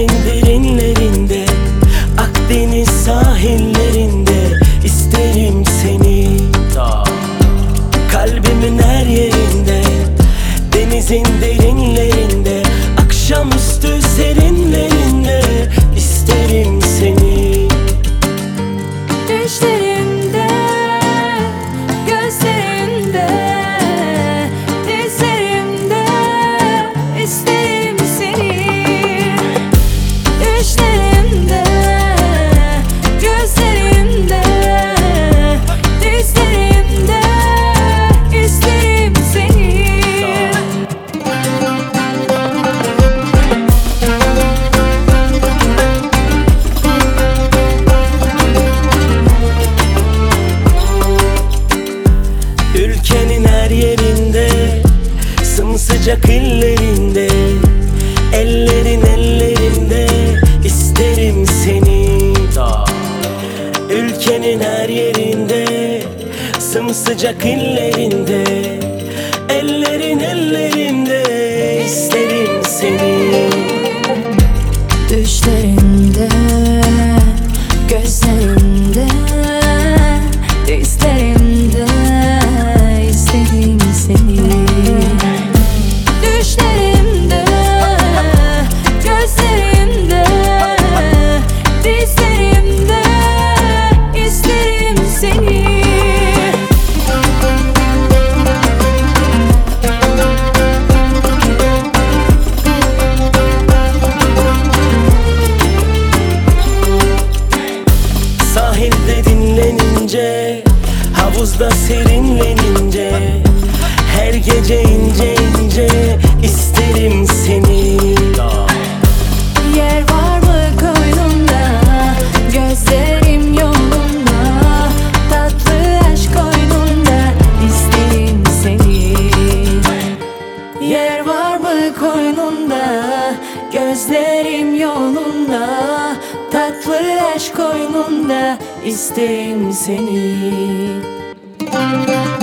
derinlerinde, Akdeniz sahillerinde isterim seni. Kalbimin her yerinde, denizin derinlerinde, akşamüstü serinlerinde isterim seni. Düşlerimde, gözlerimde, dizlerimde isterim seni. Düşlerimde, gözlerimde, dizlerimde isterim seni. Ülkenin her yerinde, sımsıcak illerinde, ellerin ellerinde isterim seni. Ülkenin her yerinde, sımsıcak illerinde, ellerin ellerinde isterim seni. Düşlerimde, gözlerimde, dizlerimde isterim seni. Düşlerimde, gözlerimde, dizlerimde isterim seni. Sahilde dinlenince, havuzda serinlenince, her gece ince ince isterim seni. Yer var mı koynumda, gözlerim yolunda, tatlı aşk koynunda isterim seni. Yer var mı koynunda, gözlerim yolunda, tatlı aşk koynunda isterim seni.